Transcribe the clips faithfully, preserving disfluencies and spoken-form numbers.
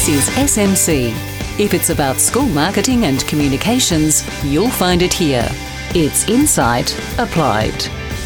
This is S M C. If it's about school marketing and communications, you'll find it here. It's Insight Applied.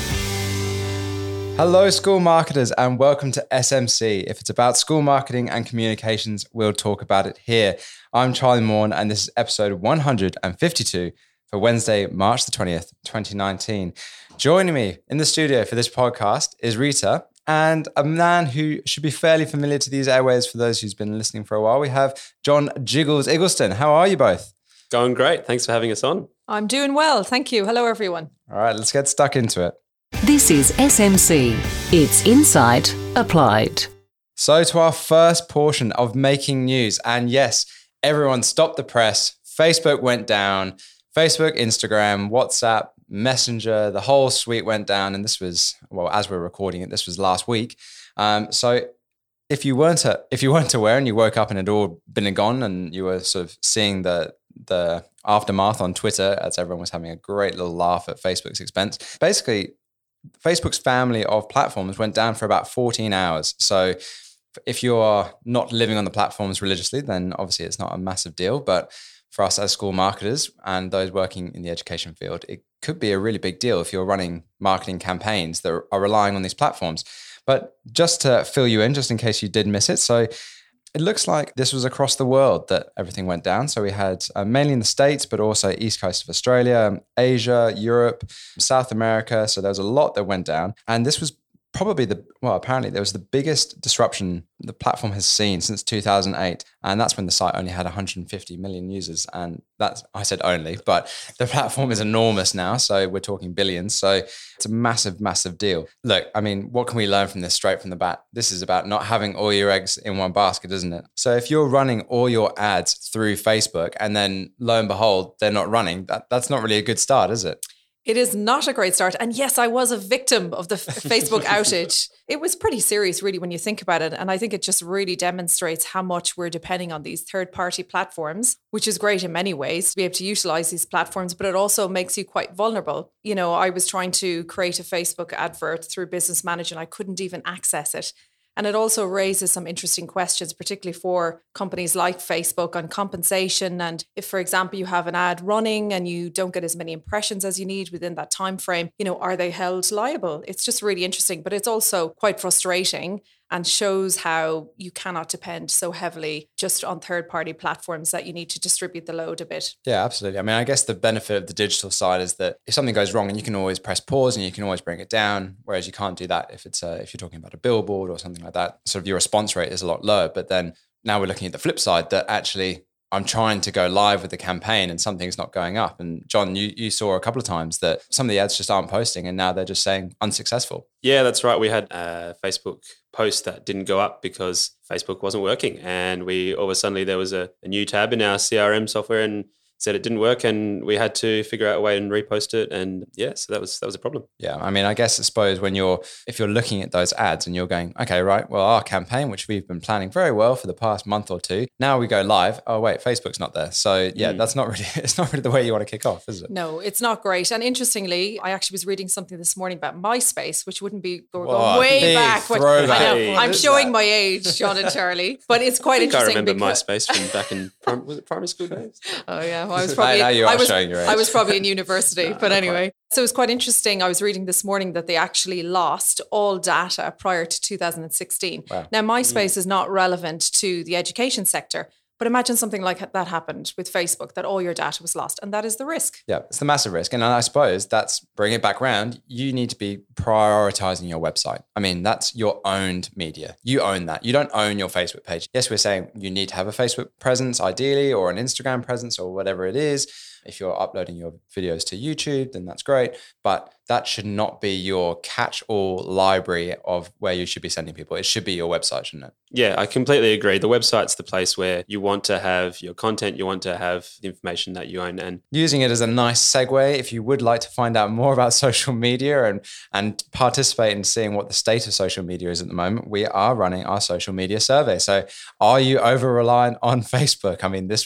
Hello, school marketers, and welcome to S M C. If it's about school marketing and communications, we'll talk about it here. I'm Charlie Morn, and this is episode one hundred fifty-two for Wednesday, March the twentieth, twenty nineteen. Joining me in the studio for this podcast is Rita, and a man who should be fairly familiar to these airways for those who's been listening for a while. We have John Jiggles Eggleston. How are you both? Going great. Thanks for having us on. I'm doing well. Thank you. Hello, everyone. All right, let's get stuck into it. This is S M C. It's Insight Applied. So to our first portion of making news. And yes, everyone stopped the press. Facebook went down. Facebook, Instagram, WhatsApp, Messenger, the whole suite went down. And this was, well, as we're recording it, this was last week. Um, so if you weren't a, if you weren't aware and you woke up and it had all been and gone and you were sort of seeing the the aftermath on Twitter as everyone was having a great little laugh at Facebook's expense, basically Facebook's family of platforms went down for about fourteen hours. So if you are not living on the platforms religiously, then obviously it's not a massive deal. But for us as school marketers and those working in the education field, it could be a really big deal if you're running marketing campaigns that are relying on these platforms. But just to fill you in, just in case you did miss it, so it looks like this was across the world that everything went down. So we had uh, mainly in the States, but also East Coast of Australia, Asia, Europe, South America. So there was a lot that went down. And this was probably the, well, apparently there was the biggest disruption the platform has seen since two thousand eight. And that's when the site only had one hundred fifty million users. And that's, I said only, but the platform is enormous now. So we're talking billions. So it's a massive, massive deal. Look, I mean, what can we learn from this straight from the bat? This is about not having all your eggs in one basket, isn't it? So if you're running all your ads through Facebook and then lo and behold, they're not running, that, that's not really a good start, is it? It is not a great start. And yes, I was a victim of the Facebook outage. It was pretty serious, really, when you think about it. And I think it just really demonstrates how much we're depending on these third-party platforms, which is great in many ways to be able to utilize these platforms, but it also makes you quite vulnerable. You know, I was trying to create a Facebook advert through Business Manager and I couldn't even access it. And it also raises some interesting questions, particularly for companies like Facebook on compensation. And if, for example, you have an ad running and you don't get as many impressions as you need within that time frame, you know, are they held liable? It's just really interesting, but it's also quite frustrating and shows how you cannot depend so heavily just on third-party platforms that you need to distribute the load a bit. Yeah, absolutely. I mean, I guess the benefit of the digital side is that if something goes wrong, and you can always press pause and you can always bring it down, whereas you can't do that if it's a, if you're talking about a billboard or something like that. Sort of your response rate is a lot lower. But then now we're looking at the flip side that actually I'm trying to go live with the campaign and something's not going up. And John, you, you saw a couple of times that some of the ads just aren't posting and now they're just saying unsuccessful. Yeah, that's right. We had a Facebook post that didn't go up because Facebook wasn't working. And we all of a sudden there was a, a new tab in our C R M software and said it didn't work and we had to figure out a way and repost it. And yeah, so that was that was a problem. Yeah, I mean, I guess I suppose when you're, if you're looking at those ads and you're going, okay, right, well, our campaign, which we've been planning very well for the past month or two, now we go live. Oh, wait, Facebook's not there. So yeah, mm. that's not really, it's not really the way you want to kick off, is it? No, it's not great. And interestingly, I actually was reading something this morning about MySpace, which wouldn't be going Whoa, way back. Which, I know, I'm showing that? my age, John and Charlie, but it's quite I think interesting. I remember because... MySpace from back in, prim- was it primary school days? Oh yeah, well, I was probably... now you are I was, showing your age. I was probably in university, no, but anyway. So it was quite interesting. I was reading this morning that they actually lost all data prior to two thousand sixteen. Wow. Now, MySpace mm. is not relevant to the education sector, but imagine something like that happened with Facebook, that all your data was lost. And that is the risk. Yeah, it's the massive risk. And I suppose that's, bring it back around, you need to be prioritizing your website. I mean, that's your owned media. You own that. You don't own your Facebook page. Yes, we're saying you need to have a Facebook presence ideally, or an Instagram presence, or whatever it is. If you're uploading your videos to YouTube, then that's great. But that should not be your catch-all library of where you should be sending people. It should be your website, shouldn't it? Yeah, I completely agree. The website's the place where you want to have your content, you want to have the information that you own. And using it as a nice segue, if you would like to find out more about social media and, and participate in seeing what the state of social media is at the moment, we are running our social media survey. So are you over-reliant on Facebook? I mean, this will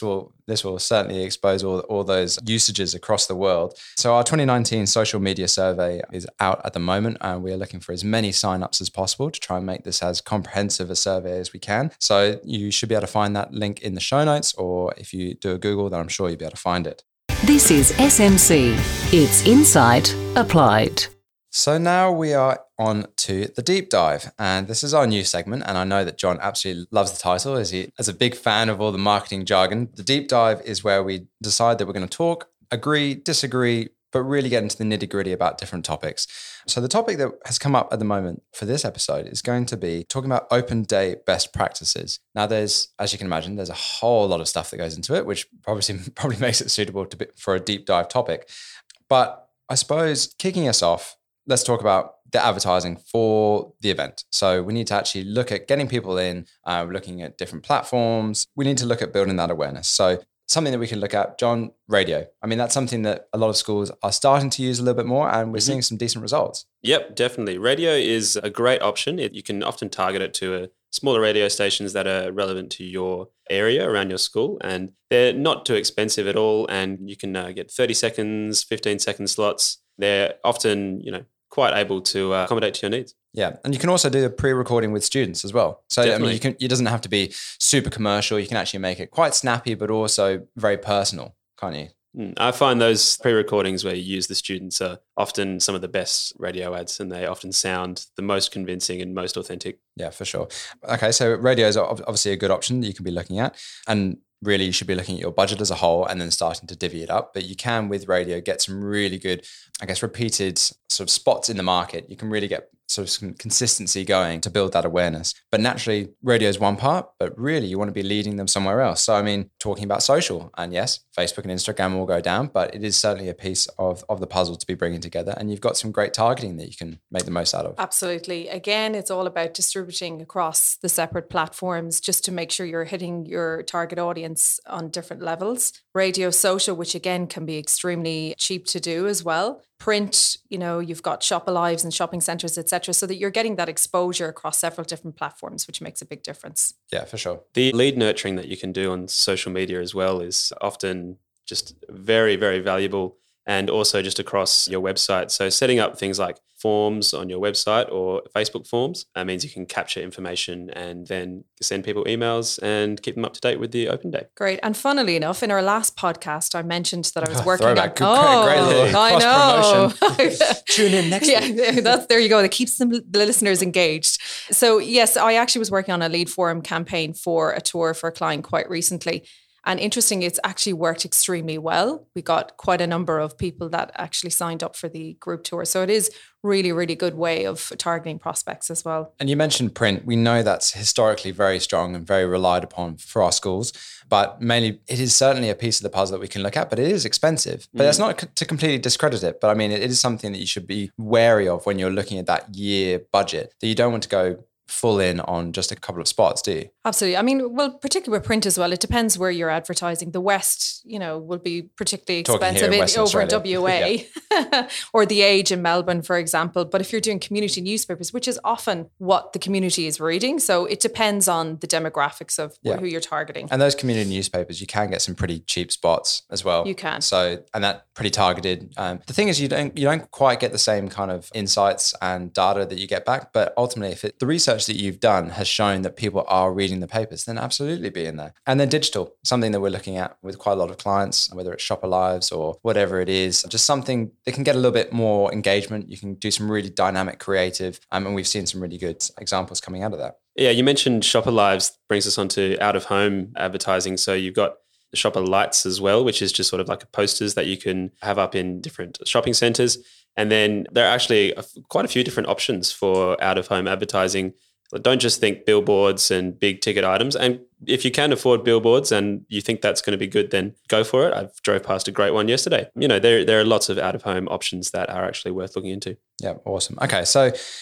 this will certainly expose all, all those usages across the world. So our twenty nineteen social media survey is out at the moment, and we are looking for as many signups as possible to try and make this as comprehensive a survey as we can. So you should be able to find that link in the show notes, or if you do a Google, then I'm sure you'll be able to find it. This is S M C. It's Insight Applied. So now we are on to the deep dive, and this is our new segment. And I know that John absolutely loves the title, as he as a big fan of all the marketing jargon. The deep dive is where we decide that we're going to talk, agree, disagree, but really get into the nitty gritty about different topics. So the topic that has come up at the moment for this episode is going to be talking about open day best practices. Now, there's, as you can imagine, there's a whole lot of stuff that goes into it, which probably probably makes it suitable to be, for a deep dive topic. But I suppose kicking us off, let's talk about the advertising for the event. So we need to actually look at getting people in, uh, looking at different platforms. We need to look at building that awareness. So something that we can look at, John, radio. I mean, that's something that a lot of schools are starting to use a little bit more, and we're mm-hmm. seeing some decent results. Yep, definitely. Radio is a great option. It, you can often target it to a smaller radio stations that are relevant to your area around your school, and they're not too expensive at all. And you can uh, get thirty seconds, fifteen second slots. They're often, you know, quite able to uh, accommodate to your needs. Yeah, and you can also do the pre-recording with students as well. So Definitely. I mean, you can. It doesn't have to be super commercial. You can actually make it quite snappy, but also very personal, can't you? Mm, I find those pre-recordings where you use the students are often some of the best radio ads, and they often sound the most convincing and most authentic. Yeah, for sure. Okay, so radio is obviously a good option that you can be looking at, and really you should be looking at your budget as a whole and then starting to divvy it up. But you can, with radio, get some really good, I guess, repeated sort of spots in the market. You can really get sort of some consistency going to build that awareness. But naturally, radio is one part, but really you want to be leading them somewhere else. So, I mean, talking about social, and yes, Facebook and Instagram will go down, but it is certainly a piece of, of the puzzle to be bringing together. And you've got some great targeting that you can make the most out of. Absolutely. Again, it's all about distributing across the separate platforms just to make sure you're hitting your target audience on different levels. Radio, social, which again can be extremely cheap to do as well. Print, you know, you've got Shop Alives and shopping centres, et cetera, so that you're getting that exposure across several different platforms, which makes a big difference. Yeah, for sure. The lead nurturing that you can do on social media as well is often just very, very valuable, and also just across your website. So setting up things like forms on your website or Facebook forms, that means you can capture information and then send people emails and keep them up to date with the open day. Great. And funnily enough, in our last podcast, I mentioned that I was Oh, working throwback. on... Good, oh, great little I know. cross-promotion. Tune in next yeah, week. that's, there you go. That keeps them, the listeners engaged. So yes, I actually was working on a lead forum campaign for a tour for a client quite recently. And interesting, it's actually worked extremely well. We got quite a number of people that actually signed up for the group tour. So it is really, really good way of targeting prospects as well. And you mentioned print. We know that's historically very strong and very relied upon for our schools. But mainly, it is certainly a piece of the puzzle that we can look at, but it is expensive. But mm. that's not to completely discredit it. But I mean, it is something that you should be wary of when you're looking at that year budget, that you don't want to go full in on just a couple of spots, do you? Absolutely. I mean, well, particularly with print as well, it depends where you're advertising. The West, you know, will be particularly expensive in, over Australia. In W A yeah. or The Age in Melbourne, for example. But if you're doing community newspapers, which is often what the community is reading, so it depends on the demographics of yeah. who you're targeting. And those community newspapers, you can get some pretty cheap spots as well. You can. So, and that pretty targeted. Um, the thing is, you don't you don't quite get the same kind of insights and data that you get back. But ultimately, if it, the research that you've done has shown that people are reading the papers, then absolutely be in there. And then digital, something that we're looking at with quite a lot of clients, whether it's Shop Alives or whatever it is, just something that can get a little bit more engagement. You can do some really dynamic creative, um, and we've seen some really good examples coming out of that. Yeah, you mentioned Shop Alives brings us on to out-of-home advertising. So you've got the Shopper Lights as well, which is just sort of like posters that you can have up in different shopping centres. And then there are actually a, quite a few different options for out-of-home advertising. Don't just think billboards and big ticket items. And if you can afford billboards and you think that's going to be good, then go for it. I drove past a great one yesterday. You know, there there are lots of out-of-home options that are actually worth looking into. Yeah, awesome. Okay, so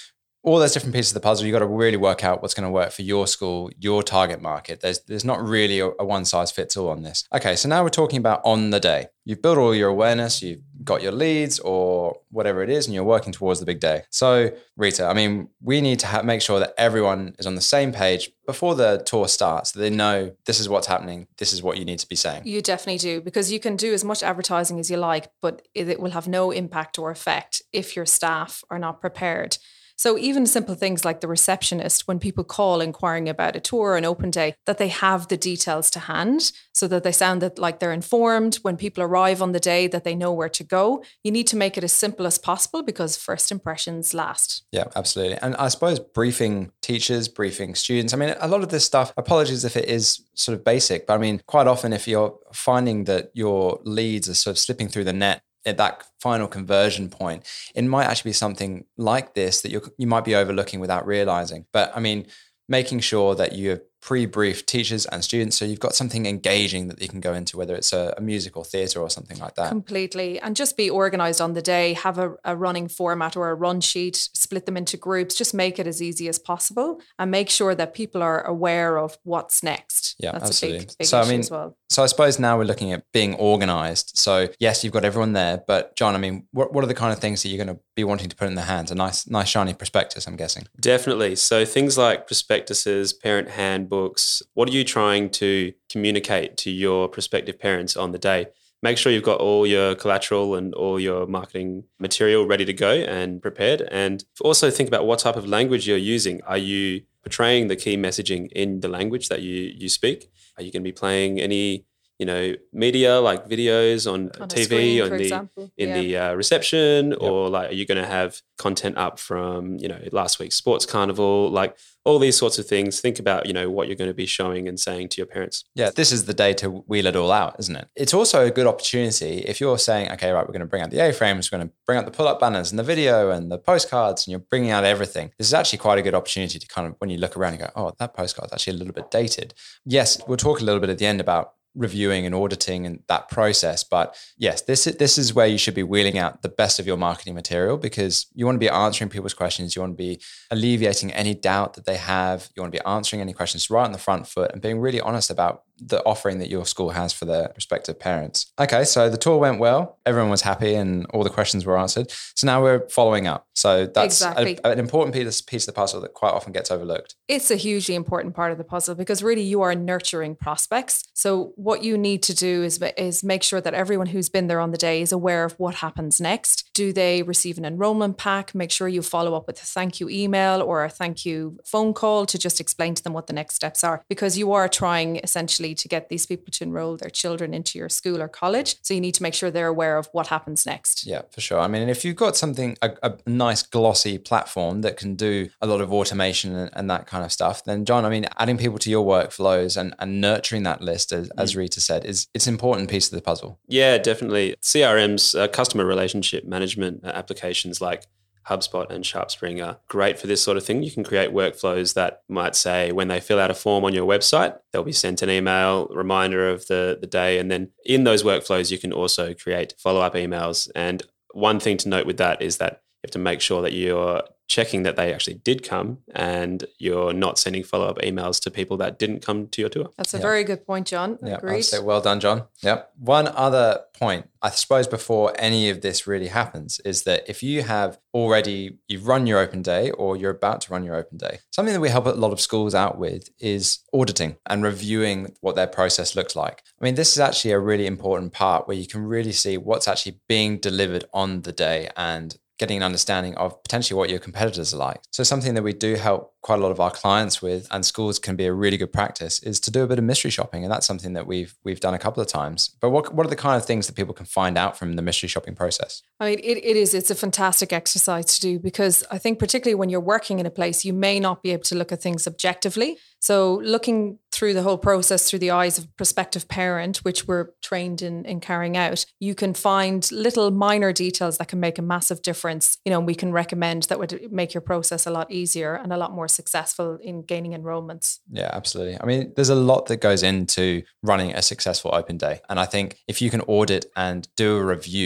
all those different pieces of the puzzle, you got to really work out what's going to work for your school, your target market. There's there's not really a, a one size fits all on this. Okay, so now we're talking about on the day. You've built all your awareness, you've got your leads or whatever it is, and you're working towards the big day. So Rita, I mean, we need to ha- make sure that everyone is on the same page before the tour starts, so they know this is what's happening, this is what you need to be saying. You definitely do, because you can do as much advertising as you like, but it will have no impact or effect if your staff are not prepared. So even simple things like the receptionist, when people call inquiring about a tour or an open day, that they have the details to hand so that they sound that like they're informed. When people arrive on the day, that they know where to go. You need to make it as simple as possible because first impressions last. Yeah, absolutely. And I suppose briefing teachers, briefing students. I mean, a lot of this stuff, apologies if it is sort of basic, but I mean, quite often if you're finding that your leads are sort of slipping through the net at that final conversion point, it might actually be something like this that you you might be overlooking without realizing. But I mean, making sure that you have pre-briefed teachers and students so you've got something engaging that you can go into, whether it's a, a music or theatre or something like that. Completely. And just be organised on the day, have a, a running format or a run sheet, split them into groups, just make it as easy as possible and make sure that people are aware of what's next. Yeah, That's absolutely. a big, big so, issue I mean, as well. So I suppose now we're looking at being organised. So yes, you've got everyone there, but John, I mean, what, what are the kind of things that you're going to be wanting to put in their hands? A nice, nice shiny prospectus, I'm guessing. Definitely. So things like prospectuses, parent handbooks, what are you trying to communicate to your prospective parents on the day? Make sure you've got all your collateral and all your marketing material ready to go and prepared. And also think about what type of language you're using. Are you portraying the key messaging in the language that you you speak? Are you going to be playing any, you know, media like videos on, On a T V screen, or for in the example. in Yeah. the uh, reception, yep. Or like, are you going to have content up from, you know, last week's sports carnival, like all these sorts of things? Think about, you know, what you're going to be showing and saying to your parents. Yeah, this is the day to wheel it all out, isn't it? It's also a good opportunity if you're saying, okay, right, we're going to bring out the A-frames, we're going to bring out the pull-up banners and the video and the postcards, and you're bringing out everything. This is actually quite a good opportunity to kind of, when you look around and go, oh, that postcard's actually a little bit dated. Yes, we'll talk a little bit at the end about reviewing and auditing and that process. But yes, this is, this is where you should be wheeling out the best of your marketing material, because you want to be answering people's questions. You want to be alleviating any doubt that they have. You want to be answering any questions right on the front foot and being really honest about the offering that your school has for their prospective parents. Okay, so the tour went well. Everyone was happy and all the questions were answered. So now we're following up. So that's Exactly. a, an important piece, piece of the puzzle that quite often gets overlooked. It's a hugely important part of the puzzle because really you are nurturing prospects. So what you need to do is, is make sure that everyone who's been there on the day is aware of what happens next. Do they receive an enrollment pack? Make sure you follow up with a thank you email or a thank you phone call to just explain to them what the next steps are, because you are trying essentially to get these people to enroll their children into your school or college. So you need to make sure they're aware of what happens next. Yeah, for sure. I mean, if you've got something, a, a nice glossy platform that can do a lot of automation and, and that kind of stuff, then John, I mean, adding people to your workflows and, and nurturing that list, as, mm. as Rita said, is it's an important piece of the puzzle. Yeah, definitely. C R Ms, uh, customer relationship management uh, applications like HubSpot and SharpSpring are great for this sort of thing. You can create workflows that might say when they fill out a form on your website, they'll be sent an email reminder of the, the day. And then in those workflows, you can also create follow-up emails. And one thing to note with that is that you have to make sure that you're checking that they actually did come and you're not sending follow-up emails to people that didn't come to your tour. That's a yeah. very good point, John. Yeah, Agreed. I'd say well done, John. Yep. One other point, I suppose, before any of this really happens is that if you have already, you've run your open day or you're about to run your open day, something that we help a lot of schools out with is auditing and reviewing what their process looks like. I mean, this is actually a really important part where you can really see what's actually being delivered on the day and getting an understanding of potentially what your competitors are like. So something that we do help quite a lot of our clients with, and schools can be a really good practice, is to do a bit of mystery shopping. And that's something that we've we've done a couple of times. But what what are the kind of things that people can find out from the mystery shopping process? I mean, it, it is, it's a fantastic exercise to do, because I think particularly when you're working in a place, you may not be able to look at things objectively. So looking through the whole process through the eyes of a prospective parent, which we're trained in, in carrying out, you can find little minor details that can make a massive difference. You know, we can recommend that would make your process a lot easier and a lot more successful in gaining enrollments. Yeah, absolutely. I mean, there's a lot that goes into running a successful open day. And I think if you can audit and do a review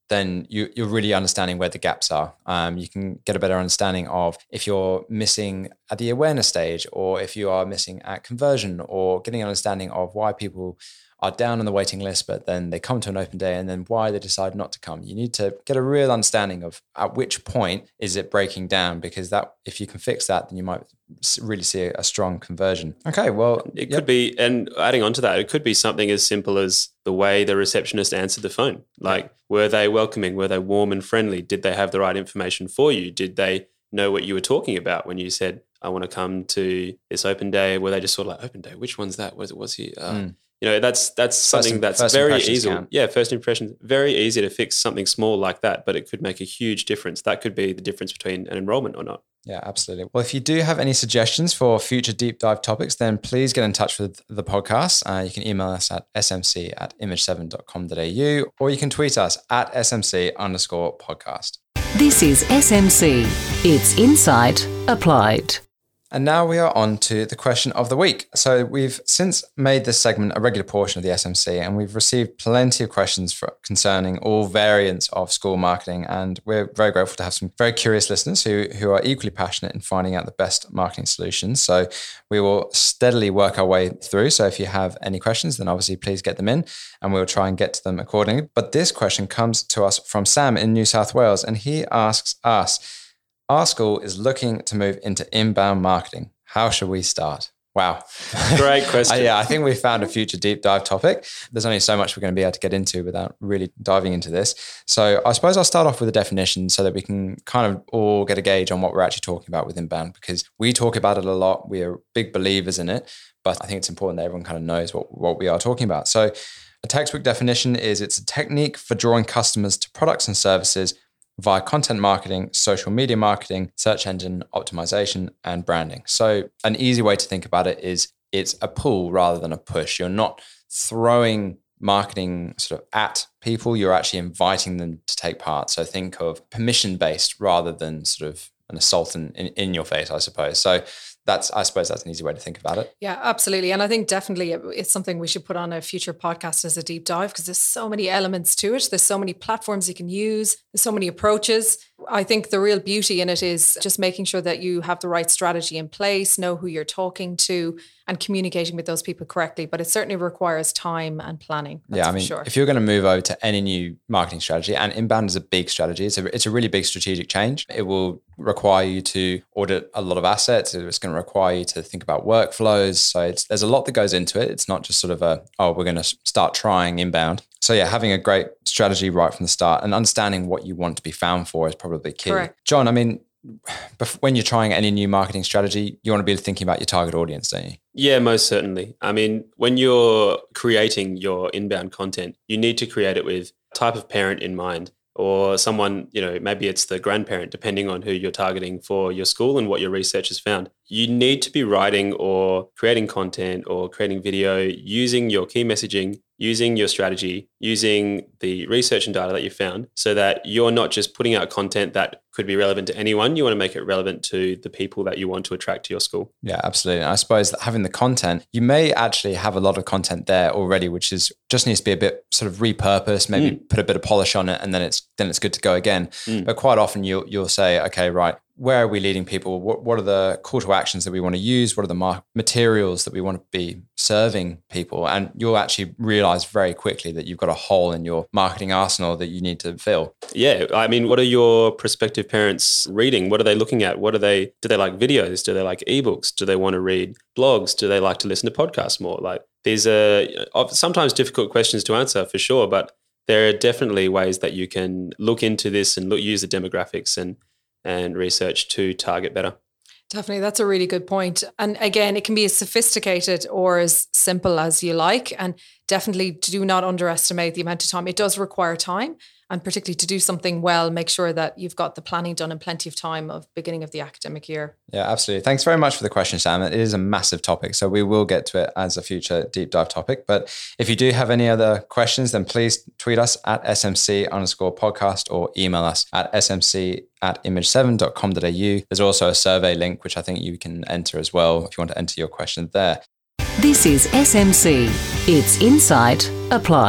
then you, you're really understanding where the gaps are. Um, you can get a better understanding of if you're missing at the awareness stage, or if you are missing at conversion, or getting an understanding of why people are down on the waiting list, but then they come to an open day, and then why they decide not to come. You need to get a real understanding of at which point is it breaking down, because that if you can fix that, then you might really see a strong conversion. Okay, well, it yep. could be, and adding on to that, it could be something as simple as the way the receptionist answered the phone. Like, yeah. were they welcoming? Were they warm and friendly? Did they have the right information for you? Did they know what you were talking about when you said, I want to come to this open day? Were they just sort of like, open day, which one's that? Was it, was he? Uh, mm. You know, that's that's something first, that's first very easy. Count. Yeah, first impressions, very easy to fix something small like that, but it could make a huge difference. That could be the difference between an enrollment or not. Yeah, absolutely. Well, if you do have any suggestions for future deep dive topics, then please get in touch with the podcast. Uh, you can email us at smc at image seven dot com dot a u, or you can tweet us at smc underscore podcast. This is S M C. It's Insight Applied. And now we are on to the question of the week. So we've since made this segment a regular portion of the S M C, and we've received plenty of questions for, concerning all variants of school marketing. And we're very grateful to have some very curious listeners who, who are equally passionate in finding out the best marketing solutions. So we will steadily work our way through. So if you have any questions, then obviously please get them in, and we'll try and get to them accordingly. But this question comes to us from Sam in New South Wales, and he asks us, our school is looking to move into inbound marketing. How should we start? Wow. Great question. uh, yeah, I think we found a future deep dive topic. There's only so much we're going to be able to get into without really diving into this. So I suppose I'll start off with a definition so that we can kind of all get a gauge on what we're actually talking about with inbound, because we talk about it a lot. We are big believers in it, but I think it's important that everyone kind of knows what, what we are talking about. So a textbook definition is it's a technique for drawing customers to products and services via content marketing, social media marketing, search engine optimization, and branding. So an easy way to think about it is it's a pull rather than a push. You're not throwing marketing sort of at people, you're actually inviting them to take part. So think of permission-based rather than sort of an assault in, in, in your face, I suppose. So that's, I suppose that's an easy way to think about it. Yeah, absolutely. And I think definitely it's something we should put on a future podcast as a deep dive, because there's so many elements to it. There's so many platforms you can use. There's so many approaches. I think the real beauty in it is just making sure that you have the right strategy in place, know who you're talking to, and communicating with those people correctly. But it certainly requires time and planning. That's yeah, I mean, for sure. If you're going to move over to any new marketing strategy, and inbound is a big strategy, it's a, it's a really big strategic change. It will require you to audit a lot of assets. It's going to require you to think about workflows. So it's, there's a lot that goes into it. It's not just sort of a, oh, we're going to start trying inbound. So yeah, having a great strategy right from the start and understanding what you want to be found for is probably key. Correct. John, I mean, when you're trying any new marketing strategy, you want to be thinking about your target audience, don't you? Yeah, most certainly. I mean, when you're creating your inbound content, you need to create it with type of parent in mind, or someone, you know, maybe it's the grandparent, depending on who you're targeting for your school and what your research has found. You need to be writing or creating content or creating video using your key messaging, using your strategy, using the research and data that you found, so that you're not just putting out content that could be relevant to anyone. You want to make it relevant to the people that you want to attract to your school. Yeah, absolutely. And I suppose that having the content, you may actually have a lot of content there already, which is just needs to be a bit sort of repurposed, maybe mm. put a bit of polish on it, and then it's then it's good to go again. Mm. But quite often you'll you'll say, okay, right, where are we leading people? What what are the call to actions that we want to use? What are the mar- materials that we want to be serving people? And you'll actually realize very quickly that you've got a hole in your marketing arsenal that you need to fill. Yeah. I mean, what are your prospective parents reading? What are they looking at? What are they, do they like videos? Do they like ebooks? Do they want to read blogs? Do they like to listen to podcasts more? Like, these are sometimes difficult questions to answer for sure, but there are definitely ways that you can look into this and look, use the demographics and and research to target better. Definitely. That's a really good point. And again, it can be as sophisticated or as simple as you like. And definitely do not underestimate the amount of time. It does require time. And particularly to do something well, make sure that you've got the planning done in plenty of time of beginning of the academic year. Yeah, absolutely. Thanks very much for the question, Sam. It is a massive topic, so we will get to it as a future deep dive topic. But if you do have any other questions, then please tweet us at smc underscore podcast or email us at smc at image seven dot com dot a u. There's also a survey link, which I think you can enter as well if you want to enter your question there. This is S M C. It's Insight Applied.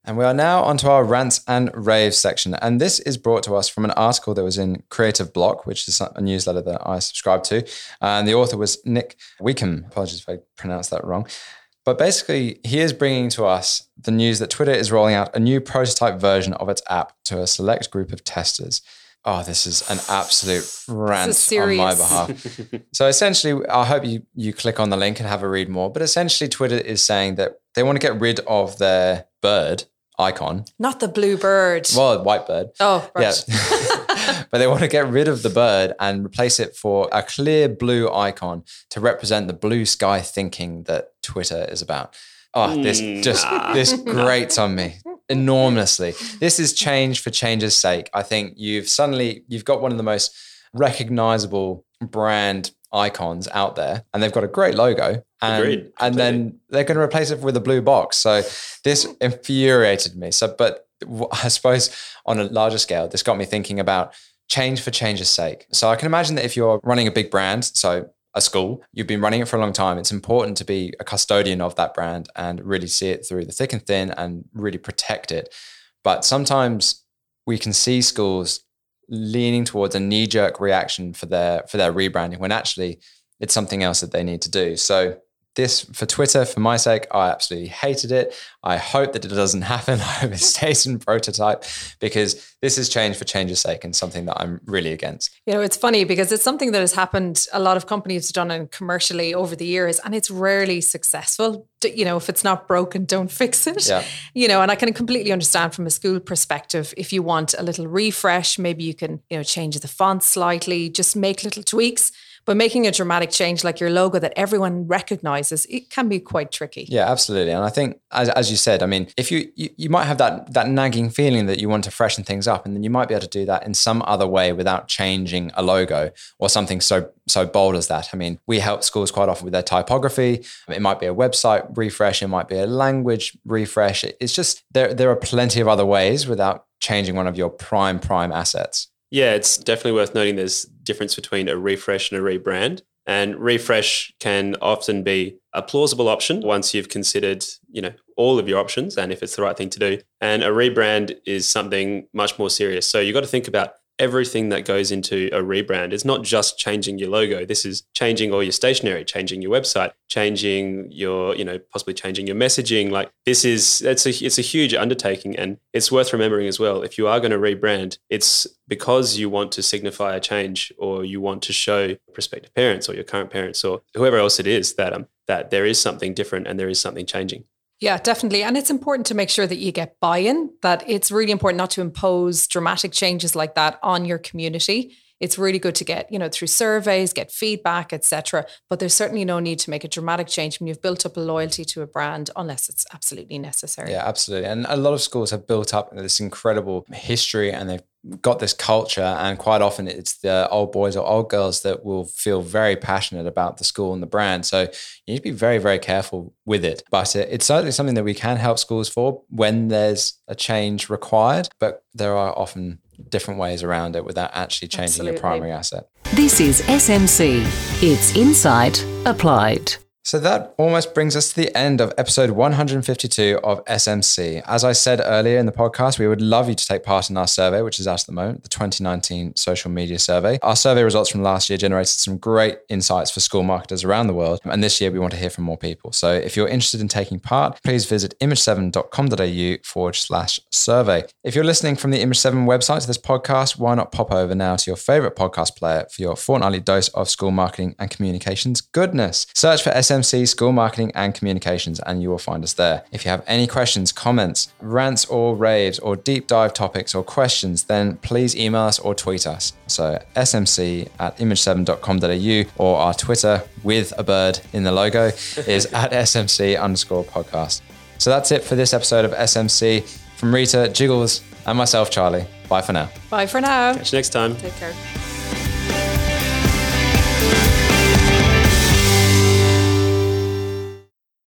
And we are now onto our rants and raves section. And this is brought to us from an article that was in Creative Block, which is a newsletter that I subscribe to. And the author was Nick Weekham. Apologies if I pronounced that wrong. But basically, he is bringing to us the news that Twitter is rolling out a new prototype version of its app to a select group of testers. Oh, this is an absolute rant on my behalf. So essentially, I hope you, you click on the link and have a read more. But essentially, Twitter is saying that they want to get rid of their bird icon. Not the blue bird. Well, white bird. Oh, right. Yeah. But they want to get rid of the bird and replace it for a clear blue icon to represent the blue sky thinking that Twitter is about. Oh, this just, this grates on me enormously. This is change for change's sake. I think you've suddenly, you've got one of the most recognizable brand icons out there, and they've got a great logo. And, Agreed. and then they're going to replace it with a blue box. So this infuriated me. So, but I suppose on a larger scale, this got me thinking about change for change's sake. So I can imagine that if you're running a big brand, so a school, you've been running it for a long time, it's important to be a custodian of that brand and really see it through the thick and thin and really protect it. But sometimes we can see schools leaning towards a knee-jerk reaction for their for their rebranding when actually it's something else that they need to do. So this, for Twitter, for my sake, I absolutely hated it. I hope that it doesn't happen. I hope it stays in prototype, because this is change for change's sake and something that I'm really against. You know, it's funny because it's something that has happened. A lot of companies have done it commercially over the years, and it's rarely successful. You know, if it's not broken, don't fix it. Yeah. You know, and I can completely understand from a school perspective, if you want a little refresh, maybe you can, you know, change the font slightly, just make little tweaks. But making a dramatic change like your logo that everyone recognizes, it can be quite tricky. Yeah, absolutely. And I think, as, as you said, I mean, if you, you you might have that that nagging feeling that you want to freshen things up, and then you might be able to do that in some other way without changing a logo or something so so bold as that. I mean, we help schools quite often with their typography. It might be a website refresh. It might be a language refresh. It's just, there there are plenty of other ways without changing one of your prime, prime assets. Yeah, it's definitely worth noting there's difference between a refresh and a rebrand. And refresh can often be a plausible option once you've considered, you know, all of your options and if it's the right thing to do. And a rebrand is something much more serious. So you've got to think about everything that goes into a rebrand. It's not just changing your logo. This is changing all your stationery, changing your website, changing your, you know, possibly changing your messaging. Like this is, it's a, it's a huge undertaking, and it's worth remembering as well. If you are going to rebrand, it's because you want to signify a change, or you want to show prospective parents or your current parents or whoever else it is that, um, that there is something different and there is something changing. Yeah, definitely. And it's important to make sure that you get buy-in, that it's really important not to impose dramatic changes like that on your community. It's really good to get, you know, through surveys, get feedback, et cetera. But there's certainly no need to make a dramatic change when you've built up a loyalty to a brand, unless it's absolutely necessary. Yeah, absolutely. And a lot of schools have built up this incredible history, and they've got this culture, and quite often it's the old boys or old girls that will feel very passionate about the school and the brand. So you need to be very, very careful with it. But it's certainly something that we can help schools for when there's a change required, but there are often different ways around it without actually changing Absolutely. your primary asset. This is S M C. It's Insight Applied. So that almost brings us to the end of episode one hundred fifty-two of S M C. As I said earlier in the podcast, we would love you to take part in our survey, which is out at the moment, the twenty nineteen social media survey. Our survey results from last year generated some great insights for school marketers around the world. And this year we want to hear from more people. So if you're interested in taking part, please visit image seven dot com dot a u forward slash survey. If you're listening from the Image seven website to this podcast, why not pop over now to your favorite podcast player for your fortnightly dose of school marketing and communications goodness. Search for S M C School Marketing and Communications and you will find us there. If you have any questions, comments, rants or raves or deep dive topics or questions, then please email us or tweet us. So S M C at image seven dot com dot a u, or our Twitter with a bird in the logo is at S M C underscore podcast. So that's it for this episode of S M C. From Rita, Jiggles and myself, Charlie. Bye for now. Bye for now. Catch you next time. Take care.